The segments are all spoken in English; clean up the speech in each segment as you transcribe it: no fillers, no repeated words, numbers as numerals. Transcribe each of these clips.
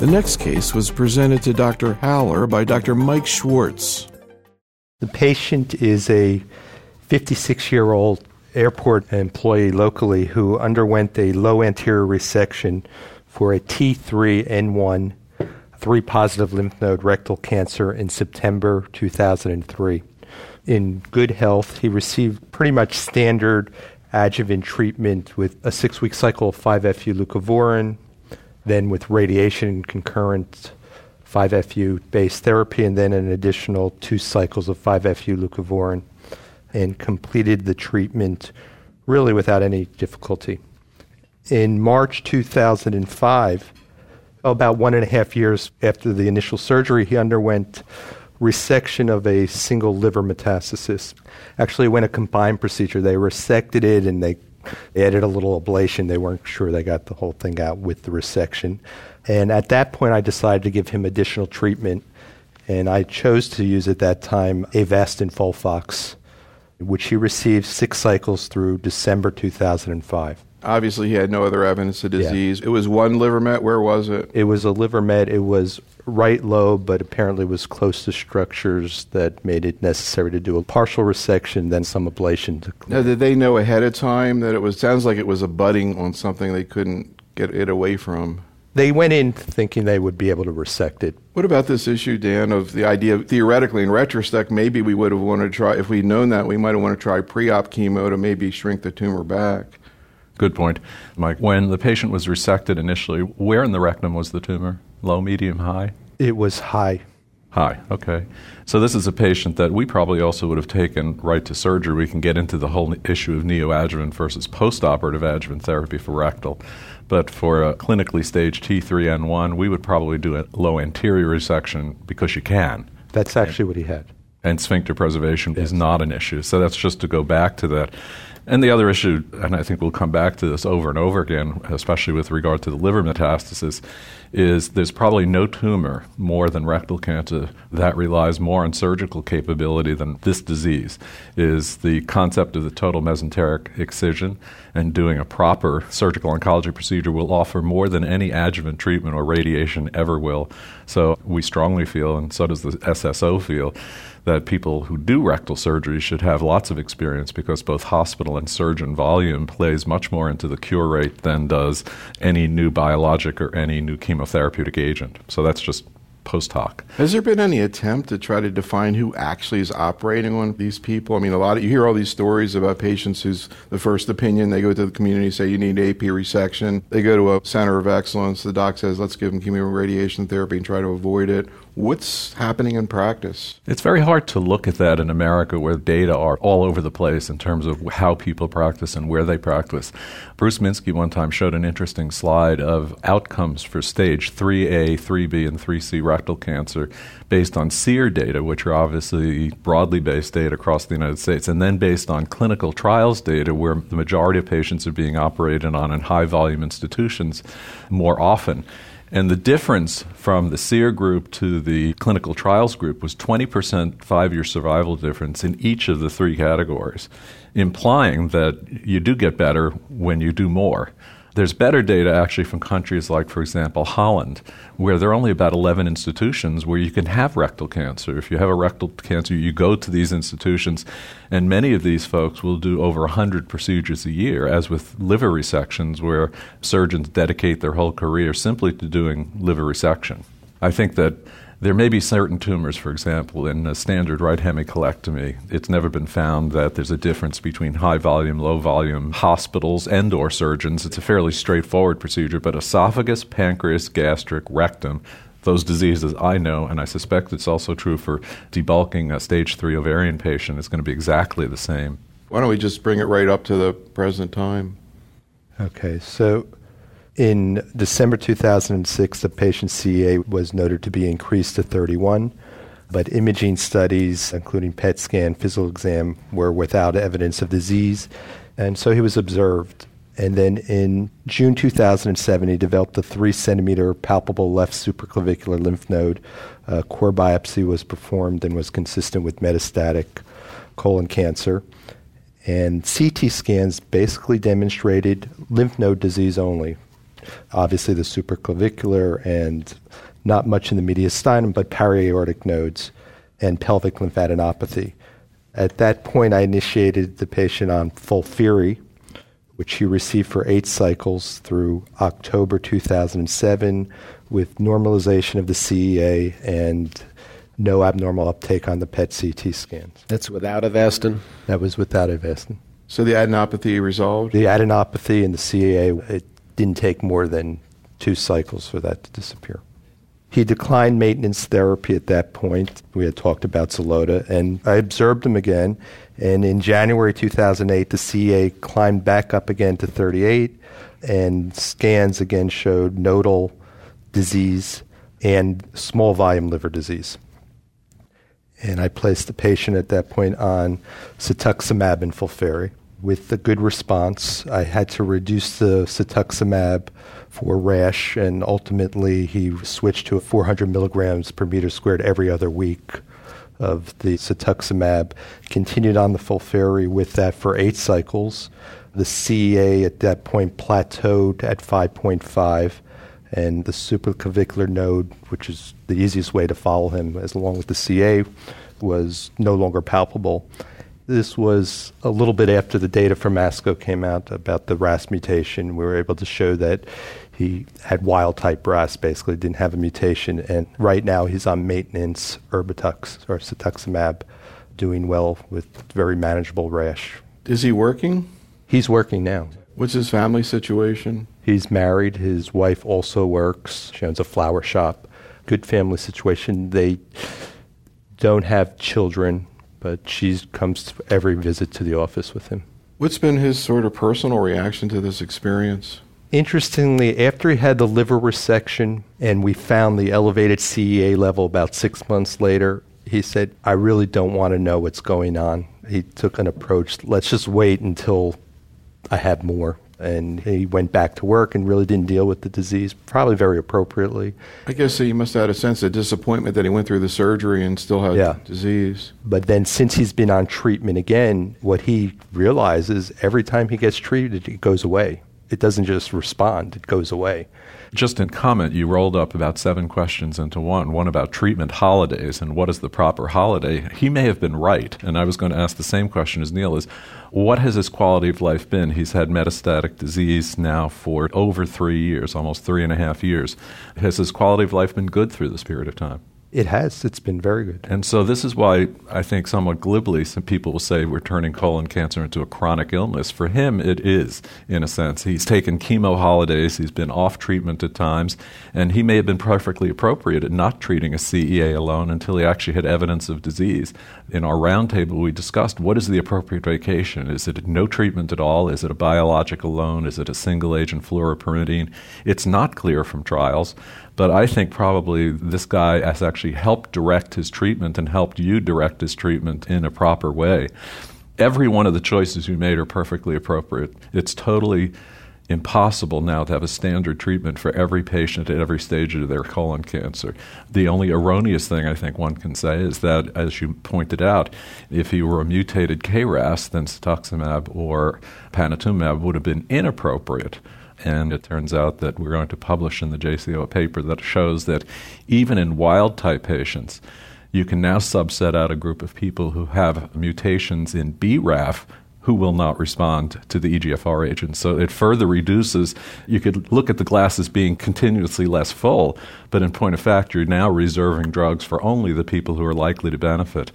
The next case was presented to Dr. Haller by Dr. Mike Schwartz. The patient is a 56-year-old airport employee locally who underwent a low anterior resection for a T3N1, 3-positive lymph node rectal cancer in September 2003. In good health, he received pretty much standard adjuvant treatment with a 6-week cycle of 5-FU leucovorin, then with radiation concurrent 5-FU-based therapy, and then an additional 2 cycles of 5-FU leucovorin, and completed the treatment really without any difficulty. In March 2005, about 1.5 years after the initial surgery, he underwent resection of a single liver metastasis. Actually, it went a combined procedure. They resected it and they added a little ablation. They weren't sure they got the whole thing out with the resection. And at that point, I decided to give him additional treatment. And I chose to use at that time Avastin FOLFOX, which he received 6 cycles through December 2005. Obviously, he had no other evidence of disease. Yeah. It was one liver met. Where was it? It was a liver met. It was right lobe, but apparently was close to structures that made it necessary to do a partial resection, then some ablation. Now, did they know ahead of time that it was, sounds like it was a budding on something they couldn't get it away from? They went in thinking they would be able to resect it. What about this issue, Dan, of the idea, theoretically, in retrospect, maybe we would have wanted to try, if we'd known that, we might have wanted to try pre-op chemo to maybe shrink the tumor back? Good point, Mike. When the patient was resected initially, where in the rectum was the tumor? Low, medium, high? It was high. High, okay. So this is a patient that we probably also would have taken right to surgery. We can get into the whole issue of neoadjuvant versus postoperative adjuvant therapy for rectal. But for a clinically staged T3N1, we would probably do a low anterior resection because you can. That's actually what he had. And sphincter preservation is not an issue. So that's just to go back to that. And the other issue, and I think we'll come back to this over and over again, especially with regard to the liver metastasis, is there's probably no tumor more than rectal cancer that relies more on surgical capability than this disease, is the concept of the total mesenteric excision, and doing a proper surgical oncology procedure will offer more than any adjuvant treatment or radiation ever will. So we strongly feel, and so does the SSO feel, that people who do rectal surgery should have lots of experience because both hospital and surgeon volume plays much more into the cure rate than does any new biologic or any new chemotherapeutic agent. So that's just post hoc. Has there been any attempt to try to define who actually is operating on these people? I mean, you hear all these stories about patients who's the first opinion. They go to the community, say you need AP resection. They go to a center of excellence. The doc says, let's give them chemoradiation therapy and try to avoid it. What's happening in practice? It's very hard to look at that in America where data are all over the place in terms of how people practice and where they practice. Bruce Minsky one time showed an interesting slide of outcomes for stage 3A, 3B, and 3C rectal cancer based on SEER data, which are obviously broadly based data across the United States, and then based on clinical trials data where the majority of patients are being operated on in high-volume institutions more often. And the difference from the SEER group to the clinical trials group was 20% 5-year survival difference in each of the 3 categories, implying that you do get better when you do more. There's better data actually from countries like, for example, Holland, where there are only about 11 institutions where you can have rectal cancer. If you have a rectal cancer, you go to these institutions, and many of these folks will do over 100 procedures a year, as with liver resections, where surgeons dedicate their whole career simply to doing liver resection. I think that there may be certain tumors, for example, in a standard right hemicolectomy. It's never been found that there's a difference between high-volume, low-volume hospitals and or surgeons. It's a fairly straightforward procedure, but esophagus, pancreas, gastric, rectum, those diseases I know, and I suspect it's also true for debulking a stage 3 ovarian patient, is going to be exactly the same. Why don't we just bring it right up to the present time? Okay, so in December 2006, the patient's CEA was noted to be increased to 31, but imaging studies, including PET scan, physical exam, were without evidence of disease, and so he was observed. And then in June 2007, he developed a 3-centimeter palpable left supraclavicular lymph node. Core biopsy was performed and was consistent with metastatic colon cancer. And CT scans basically demonstrated lymph node disease only. obviously the supraclavicular and not much in the mediastinum, but periaortic nodes and pelvic lymphadenopathy. At that point, I initiated the patient on FOLFIRI, which he received for 8 cycles through October 2007 with normalization of the CEA and no abnormal uptake on the PET-CT scans. That's without Avastin? That was without Avastin. So the adenopathy resolved? The adenopathy and the CEA, it didn't take more than 2 cycles for that to disappear. He declined maintenance therapy at that point. We had talked about Xeloda, and I observed him again. And in January 2008, the CEA climbed back up again to 38, and scans again showed nodal disease and small volume liver disease. And I placed the patient at that point on cetuximab and FOLFIRI. With a good response, I had to reduce the cetuximab for rash, and ultimately he switched to 400 milligrams per meter squared every other week of the cetuximab, continued on the FOLFIRI with that for 8 cycles. The CEA at that point plateaued at 5.5, and the supraclavicular node, which is the easiest way to follow him as long as the CA, was no longer palpable. This was a little bit after the data from ASCO came out about the RAS mutation. We were able to show that he had wild-type RAS, basically didn't have a mutation, and right now he's on maintenance Erbitux or cetuximab, doing well with very manageable rash. Is he working? He's working now. What's his family situation? He's married. His wife also works. She owns a flower shop. Good family situation. They don't have children, but she comes to every visit to the office with him. What's been his sort of personal reaction to this experience? Interestingly, after he had the liver resection and we found the elevated CEA level about 6 months later, he said, I really don't want to know what's going on. He took an approach, let's just wait until I have more. And he went back to work and really didn't deal with the disease, probably very appropriately. I guess he must have had a sense of disappointment that he went through the surgery and still had disease. But then since he's been on treatment again, what he realizes every time he gets treated, it goes away. It doesn't just respond, it goes away. Just in comment, you rolled up about 7 questions into one about treatment holidays and what is the proper holiday. He may have been right, and I was going to ask the same question as Neil is, what has his quality of life been? He's had metastatic disease now for over 3 years, almost 3.5 years. Has his quality of life been good through this period of time? It has. It's been very good. And so this is why I think somewhat glibly some people will say we're turning colon cancer into a chronic illness. For him, it is, in a sense. He's taken chemo holidays. He's been off treatment at times. And he may have been perfectly appropriate at not treating a CEA alone until he actually had evidence of disease. In our roundtable, we discussed what is the appropriate vacation. Is it no treatment at all? Is it a biologic alone? Is it a single-agent fluoropyrimidine? It's not clear from trials. But I think probably this guy has actually helped direct his treatment and helped you direct his treatment in a proper way. Every one of the choices you made are perfectly appropriate. It's totally impossible now to have a standard treatment for every patient at every stage of their colon cancer. The only erroneous thing I think one can say is that, as you pointed out, if he were a mutated KRAS, then cetuximab or panitumumab would have been inappropriate. And it turns out that we're going to publish in the JCO a paper that shows that even in wild-type patients, you can now subset out a group of people who have mutations in BRAF who will not respond to the EGFR agent. So it further reduces, you could look at the glass as being continuously less full, but in point of fact, you're now reserving drugs for only the people who are likely to benefit.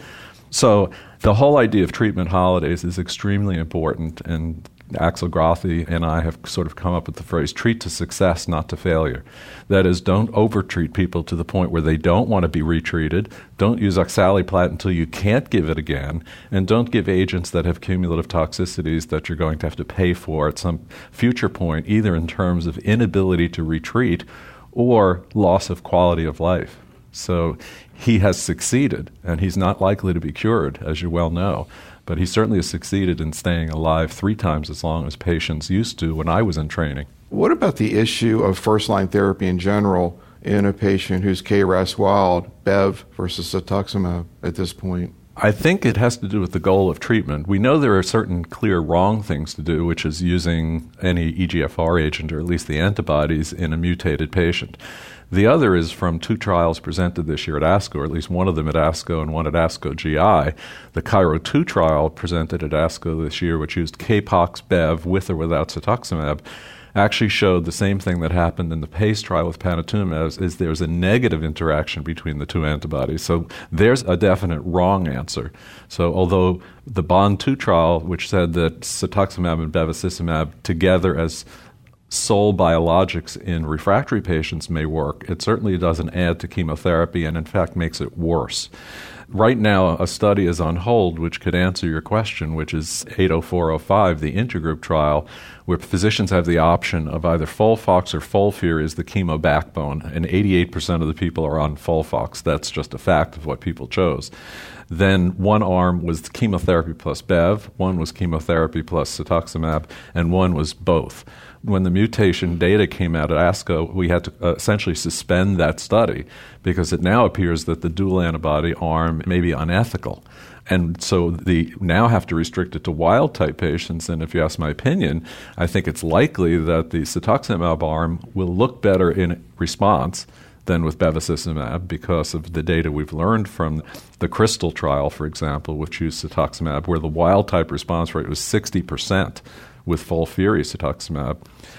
So the whole idea of treatment holidays is extremely important, and Axel Grothe and I have sort of come up with the phrase, treat to success, not to failure. That is, don't over-treat people to the point where they don't want to be retreated. Don't use oxaliplatin until you can't give it again. And don't give agents that have cumulative toxicities that you're going to have to pay for at some future point, either in terms of inability to retreat or loss of quality of life. So he has succeeded, and he's not likely to be cured, as you well know. But he certainly has succeeded in staying alive 3 times as long as patients used to when I was in training. What about the issue of first-line therapy in general in a patient who's KRAS wild, Bev versus cetuximab at this point? I think it has to do with the goal of treatment. We know there are certain clear wrong things to do, which is using any EGFR agent, or at least the antibodies, in a mutated patient. The other is from 2 trials presented this year at ASCO, or at least one of them at ASCO and one at ASCO GI. The Cairo-2 trial presented at ASCO this year, which used Capox-Bev with or without cetuximab, actually showed the same thing that happened in the PACE trial with panitumumab, is there's a negative interaction between the 2 antibodies. So there's a definite wrong answer. So although the BOND-2 trial, which said that cetuximab and bevacizumab together as sole biologics in refractory patients may work, it certainly doesn't add to chemotherapy and in fact makes it worse. Right now, a study is on hold which could answer your question, which is 80405, the intergroup trial, where physicians have the option of either FOLFOX or FOLFIRI as the chemo backbone, and 88% of the people are on FOLFOX. That's just a fact of what people chose. Then one arm was chemotherapy plus Bev, one was chemotherapy plus cetuximab, and one was both. When the mutation data came out at ASCO, we had to essentially suspend that study because it now appears that the dual antibody arm may be unethical. And so they now have to restrict it to wild-type patients. And if you ask my opinion, I think it's likely that the cetuximab arm will look better in response than with bevacizumab because of the data we've learned from the CRYSTAL trial, for example, which used cetuximab, where the wild-type response rate was 60% with FOLFIRI cetuximab.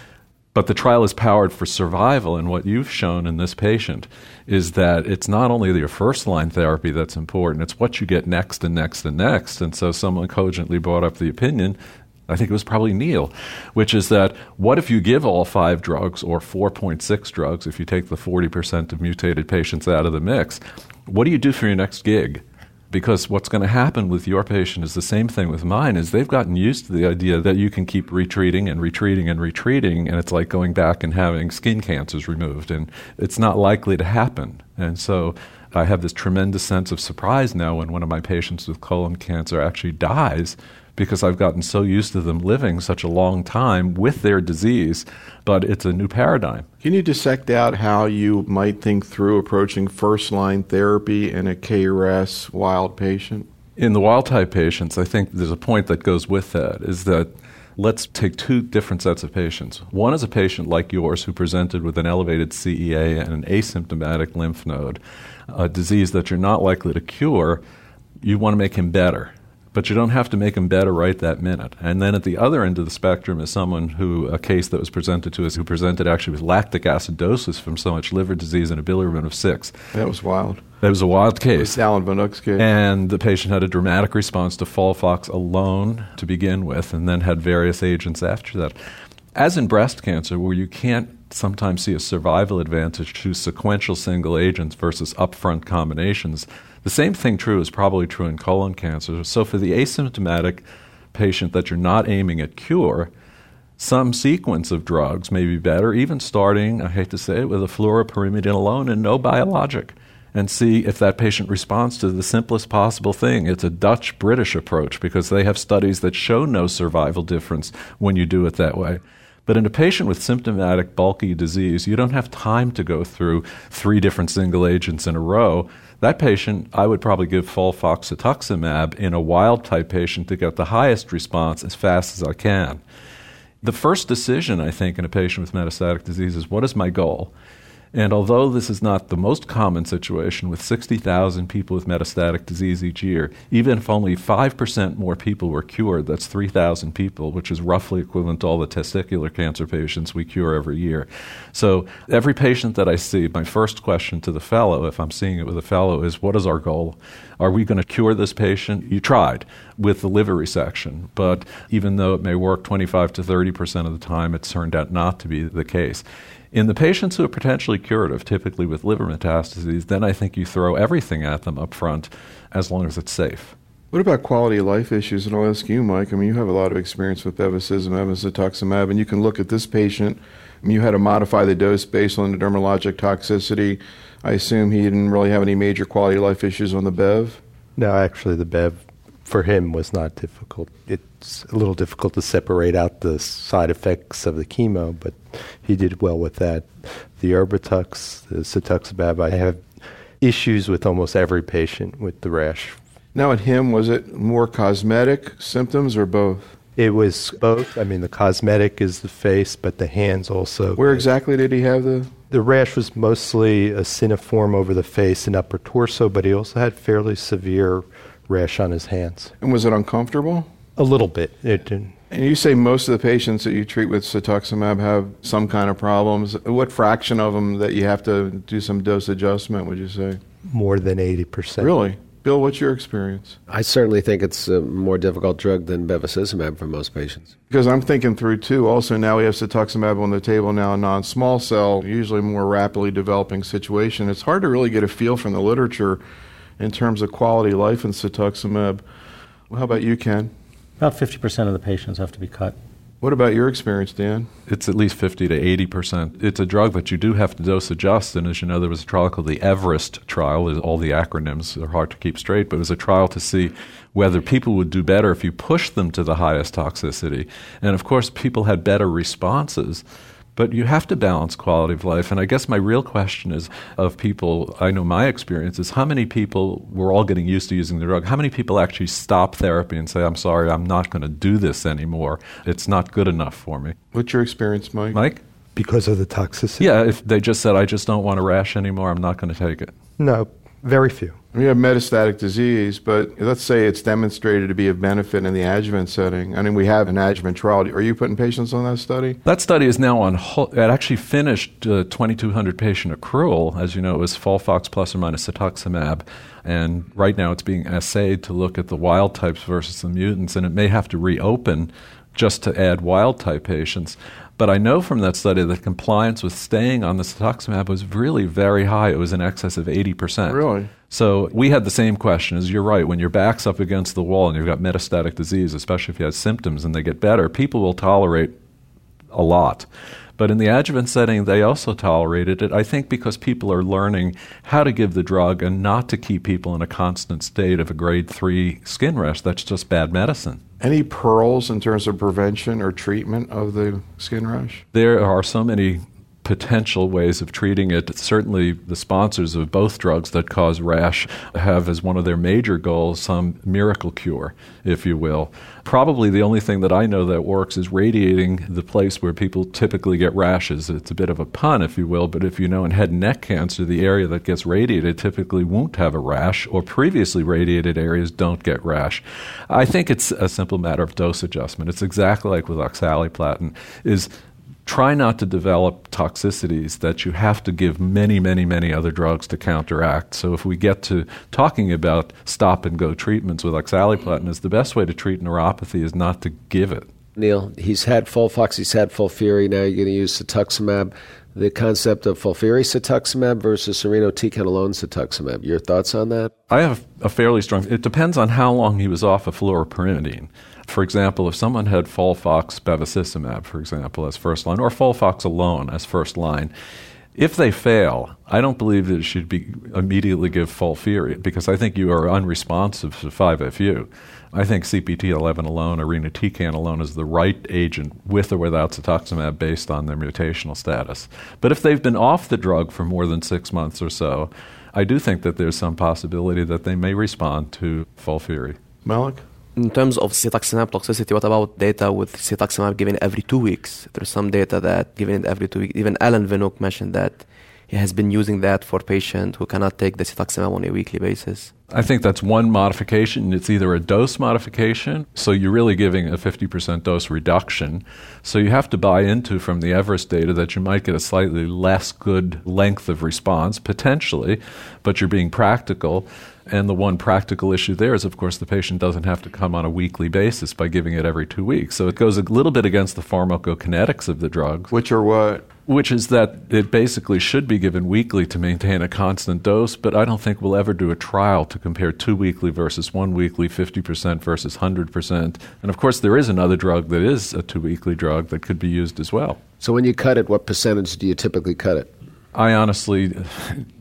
But the trial is powered for survival, and what you've shown in this patient is that it's not only your first-line therapy that's important, it's what you get next and next and next. And so someone cogently brought up the opinion, I think it was probably Neil, which is that what if you give all 5 drugs or 4.6 drugs, if you take the 40% of mutated patients out of the mix, what do you do for your next gig? Because what's going to happen with your patient is the same thing with mine, is they've gotten used to the idea that you can keep retreating and retreating and retreating, and it's like going back and having skin cancers removed, and it's not likely to happen. And so I have this tremendous sense of surprise now when one of my patients with colon cancer actually dies, because I've gotten so used to them living such a long time with their disease, but it's a new paradigm. Can you dissect out how you might think through approaching first-line therapy in a KRAS wild patient? In the wild-type patients, I think there's a point that goes with that, is that let's take 2 different sets of patients. One is a patient like yours who presented with an elevated CEA and an asymptomatic lymph node, a disease that you're not likely to cure. You want to make him better, but you don't have to make him better right that minute. And then at the other end of the spectrum is someone who, a case that was presented to us, who presented actually with lactic acidosis from so much liver disease and a bilirubin of 6. That was wild. That was a wild case. It was Alan Van Uck's case. And the patient had a dramatic response to FOLFOX alone to begin with, and then had various agents after that. As in breast cancer, where you can't sometimes see a survival advantage to sequential single agents versus upfront combinations, the same thing is probably true in colon cancer. So for the asymptomatic patient that you're not aiming at cure, some sequence of drugs may be better, even starting, I hate to say it, with a fluoropyrimidine alone and no biologic, and see if that patient responds to the simplest possible thing. It's a Dutch-British approach because they have studies that show no survival difference when you do it that way. But in a patient with symptomatic bulky disease, you don't have time to go through 3 different single agents in a row. That patient, I would probably give FOLFOX cetuximab in a wild-type patient to get the highest response as fast as I can. The first decision, I think, in a patient with metastatic disease is, what is my goal? And although this is not the most common situation, with 60,000 people with metastatic disease each year, even if only 5% more people were cured, that's 3,000 people, which is roughly equivalent to all the testicular cancer patients we cure every year. So every patient that I see, my first question to the fellow, if I'm seeing it with a fellow, is, what is our goal? Are we going to cure this patient? You tried with the liver resection, but even though it may work 25 to 30% of the time, it turned out not to be the case. In the patients who are potentially curative, typically with liver metastases, then I think you throw everything at them up front as long as it's safe. What about quality of life issues? And I'll ask you, Mike. I mean, you have a lot of experience with bevacizumab and cetuximab, and you can look at this patient. I mean, you had to modify the dose based on the dermatologic toxicity. I assume he didn't really have any major quality of life issues on the Bev? No, actually, the Bev for him was not difficult. It's a little difficult to separate out the side effects of the chemo, but he did well with that. The Erbitux, the cetuximab, I have issues with almost every patient with the rash Now at him, was it more cosmetic symptoms or both? It was both. I mean, the cosmetic is the face, but the hands also. Where exactly did he have the... The rash was mostly aciniform over the face and upper torso, but he also had fairly severe rash on his hands. And was it uncomfortable? A little bit. It didn't. And you say most of the patients that you treat with cetuximab have some kind of problems. What fraction of them that you have to do some dose adjustment, would you say? More than 80%. Really? Bill, what's your experience? I certainly think it's a more difficult drug than bevacizumab for most patients. Because I'm thinking through, too, also now we have cetuximab on the table now, non-small cell, usually more rapidly developing situation. It's hard to really get a feel from the literature in terms of quality of life in cetuximab. Well, how about you, Ken? About 50% of the patients have to be cut. What about your experience, Dan? It's at least 50 to 80%. It's a drug that you do have to dose adjust, and as you know, there was a trial called the Everest trial. All the acronyms are hard to keep straight, but it was a trial to see whether people would do better if you pushed them to the highest toxicity. And of course, people had better responses. But you have to balance quality of life. And I guess my real question is of people, I know my experience is how many people, we're all getting used to using the drug, how many people actually stop therapy and say, I'm sorry, I'm not going to do this anymore. It's not good enough for me. What's your experience, Mike? Mike? Because of the toxicity? Yeah, if they just said, I just don't want a rash anymore, I'm not going to take it. No, very few. We have metastatic disease, but let's say it's demonstrated to be of benefit in the adjuvant setting. I mean, we have an adjuvant trial. Are you putting patients on that study? That study is now on hold. It actually finished 2,200 patient accrual. As you know, it was FOLFOX plus or minus cetuximab. And right now it's being assayed to look at the wild types versus the mutants, and it may have to reopen just to add wild type patients. But I know from that study that compliance with staying on the cetuximab was really very high. It was in excess of 80%. Really? So we had the same question as you're right. When your back's up against the wall and you've got metastatic disease, especially if you have symptoms and they get better, people will tolerate a lot. But in the adjuvant setting, they also tolerated it, I think because people are learning how to give the drug and not to keep people in a constant state of a grade 3 skin rash. That's just bad medicine. Any pearls in terms of prevention or treatment of the skin rash? There are so many potential ways of treating it. Certainly the sponsors of both drugs that cause rash have as one of their major goals some miracle cure, if you will. Probably the only thing that I know that works is radiating the place where people typically get rashes. It's a bit of a pun, if you will, but if you know in head and neck cancer, the area that gets radiated typically won't have a rash, or previously radiated areas don't get rash. I think it's a simple matter of dose adjustment. It's exactly like with oxaliplatin, is try not to develop toxicities that you have to give many, many, many other drugs to counteract. So if we get to talking about stop-and-go treatments with oxaliplatin, is the best way to treat neuropathy is not to give it. Neil, he's had FOLFOX, he's had FOLFIRI, now you're going to use cetuximab. The concept of FOLFIRI cetuximab versus irinotecan alone cetuximab. Your thoughts on that? I have a fairly strong... It depends on how long he was off of fluoropyrimidine. For example, if someone had FOLFOX bevacizumab, for example, as first line, or FOLFOX alone as first line, if they fail, I don't believe that it should be immediately give FOLFIRI, because I think you are unresponsive to 5-FU. I think CPT-11 alone, irinotecan alone, is the right agent with or without cetuximab based on their mutational status. But if they've been off the drug for more than 6 months or so, I do think that there's some possibility that they may respond to FOLFIRI. Malik? In terms of cetuximab toxicity, what about data with cetuximab given every 2 weeks? There's some data that given it every 2 weeks. Even Alan Vinook mentioned that he has been using that for patients who cannot take the cetuximab on a weekly basis. I think that's one modification. It's either a dose modification, so you're really giving a 50% dose reduction. So you have to buy into from the Everest data that you might get a slightly less good length of response, potentially, but you're being practical. And the one practical issue there is, of course, the patient doesn't have to come on a weekly basis by giving it every 2 weeks. So it goes a little bit against the pharmacokinetics of the drugs. Which are what? Which is that it basically should be given weekly to maintain a constant dose, but I don't think we'll ever do a trial to compare 2 weekly versus 1 weekly, 50% versus 100%. And of course, there is another drug that is a 2 weekly drug that could be used as well. So when you cut it, what percentage do you typically cut it? I honestly,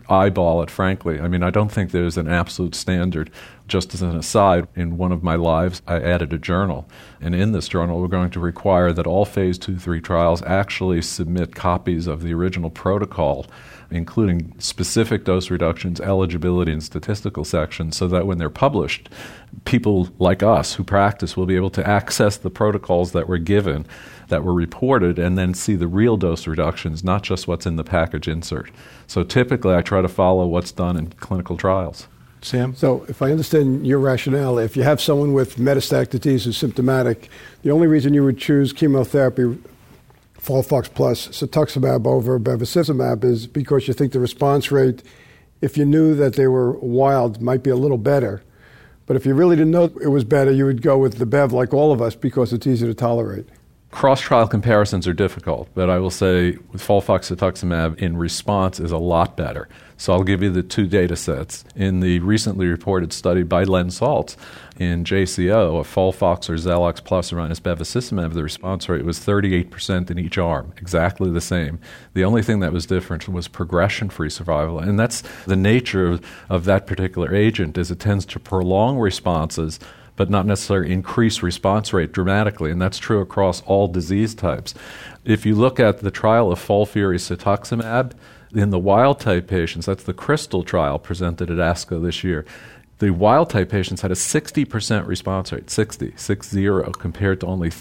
eyeball it, frankly. I mean, I don't think there's an absolute standard. Just as an aside, in one of my lives, I added a journal. And in this journal, we're going to require that all phase 2-3 trials actually submit copies of the original protocol, including specific dose reductions, eligibility, and statistical sections, so that when they're published, people like us who practice will be able to access the protocols that were given, that were reported, and then see the real dose reductions, not just what's in the package insert. So typically, I try to follow what's done in clinical trials. Sam? So if I understand your rationale, if you have someone with metastatic disease who's symptomatic, the only reason you would choose chemotherapy, FOLFOX plus cetuximab over bevacizumab, is because you think the response rate, if you knew that they were wild, might be a little better. But if you really didn't know it was better, you would go with the bev like all of us because it's easy to tolerate. Cross-trial comparisons are difficult, but I will say with FOLFOX cetuximab in response is a lot better. So I'll give you the two data sets. In the recently reported study by Len Saltz in JCO, a FOLFOX or Xelox plus minus bevacizumab, the response rate was 38% in each arm, exactly the same. The only thing that was different was progression-free survival, and that's the nature of that particular agent, is it tends to prolong responses but not necessarily increase response rate dramatically, and that's true across all disease types. If you look at the trial of FOLFIRI-cetuximab, in the wild-type patients, that's the CRYSTAL trial presented at ASCO this year, the wild-type patients had a 60% response rate, 60, compared to only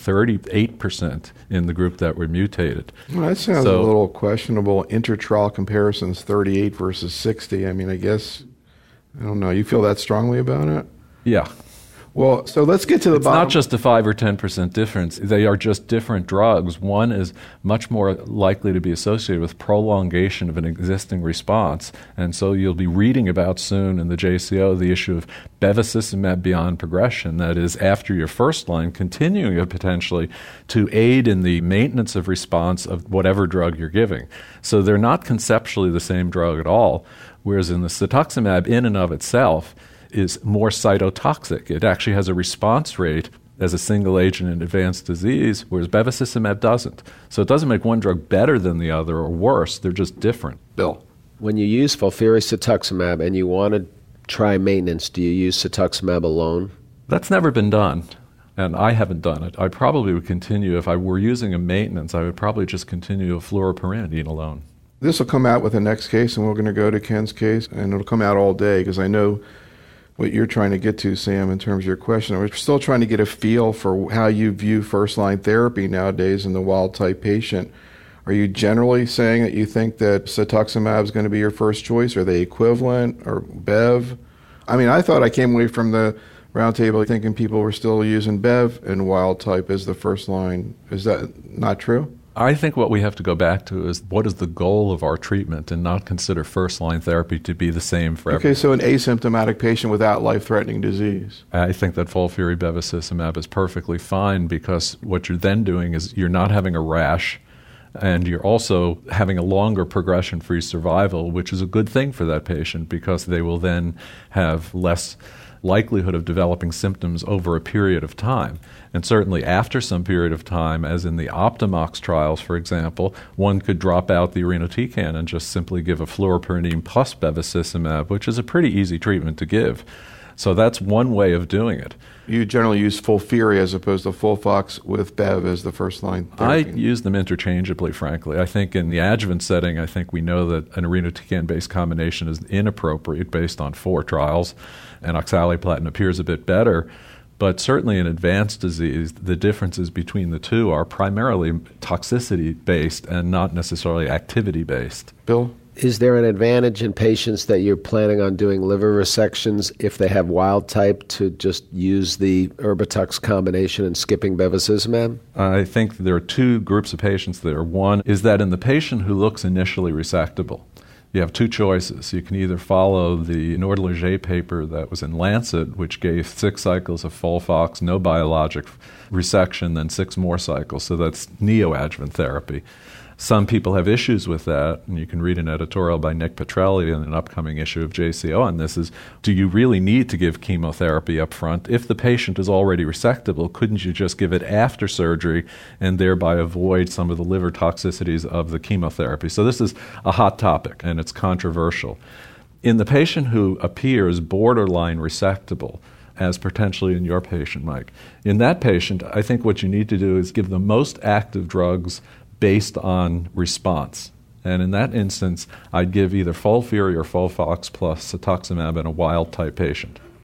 38% in the group that were mutated. Well, that sounds a little questionable. Inter-trial comparisons, 38 versus 60. I mean, I guess, I don't know. You feel that strongly about it? Yeah. Well, so let's get to the bottom. It's not just a 5 or 10% difference. They are just different drugs. One is much more likely to be associated with prolongation of an existing response. And so you'll be reading about soon in the JCO the issue of bevacizumab beyond progression, that is, after your first line, continuing potentially to aid in the maintenance of response of whatever drug you're giving. So they're not conceptually the same drug at all, whereas in the cetuximab in and of itself is more cytotoxic. It actually has a response rate as a single agent in advanced disease, whereas bevacizumab doesn't. So it doesn't make one drug better than the other or worse. They're just different. Bill? When you use FOLFIRI-cetuximab and you want to try maintenance, do you use cetuximab alone? That's never been done, and I haven't done it. I probably would continue, if I were using a maintenance, I would probably just continue a fluoropyrimidine alone. This will come out with the next case, and we're going to go to Ken's case, and it'll come out all day because I know what you're trying to get to, Sam, in terms of your question. We're still trying to get a feel for how you view first-line therapy nowadays in the wild-type patient. Are you generally saying that you think that cetuximab is going to be your first choice? Are they equivalent or Bev? I mean, I thought I came away from the roundtable thinking people were still using Bev and wild-type as the first line. Is that not true? I think what we have to go back to is what is the goal of our treatment and not consider first-line therapy to be the same for everyone. Okay, so an asymptomatic patient without life-threatening disease. I think that FOLFIRI-bevacizumab is perfectly fine because what you're then doing is you're not having a rash and you're also having a longer progression-free survival, which is a good thing for that patient because they will then have less likelihood of developing symptoms over a period of time. And certainly after some period of time, as in the Optimox trials, for example, one could drop out the irinotecan and just simply give a fluoropyrimidine plus bevacizumab, which is a pretty easy treatment to give. So that's one way of doing it. You generally use FOLFIRI as opposed to FOLFOX with Bev as the first-line therapy. I use them interchangeably, frankly. I think in the adjuvant setting, I think we know that an irinotecan-based combination is inappropriate based on 4 trials, and oxaliplatin appears a bit better. But certainly in advanced disease, the differences between the two are primarily toxicity-based and not necessarily activity-based. Bill? Is there an advantage in patients that you're planning on doing liver resections if they have wild type to just use the Erbitux combination and skipping bevacizumab? I think there are 2 groups of patients there. One is that in the patient who looks initially resectable, you have 2 choices. You can either follow the Nordler paper that was in Lancet, which gave 6 cycles of FOLFOX, no biologic resection, then 6 more cycles. So that's neoadjuvant therapy. Some people have issues with that, and you can read an editorial by Nick Petrelli in an upcoming issue of JCO on this, is do you really need to give chemotherapy up front? If the patient is already resectable, couldn't you just give it after surgery and thereby avoid some of the liver toxicities of the chemotherapy? So this is a hot topic, and it's controversial. In the patient who appears borderline resectable, as potentially in your patient, Mike, in that patient, I think what you need to do is give the most active drugs based on response. And in that instance, I'd give either FOLFIRI or FOLFOX plus cetuximab in a wild-type patient.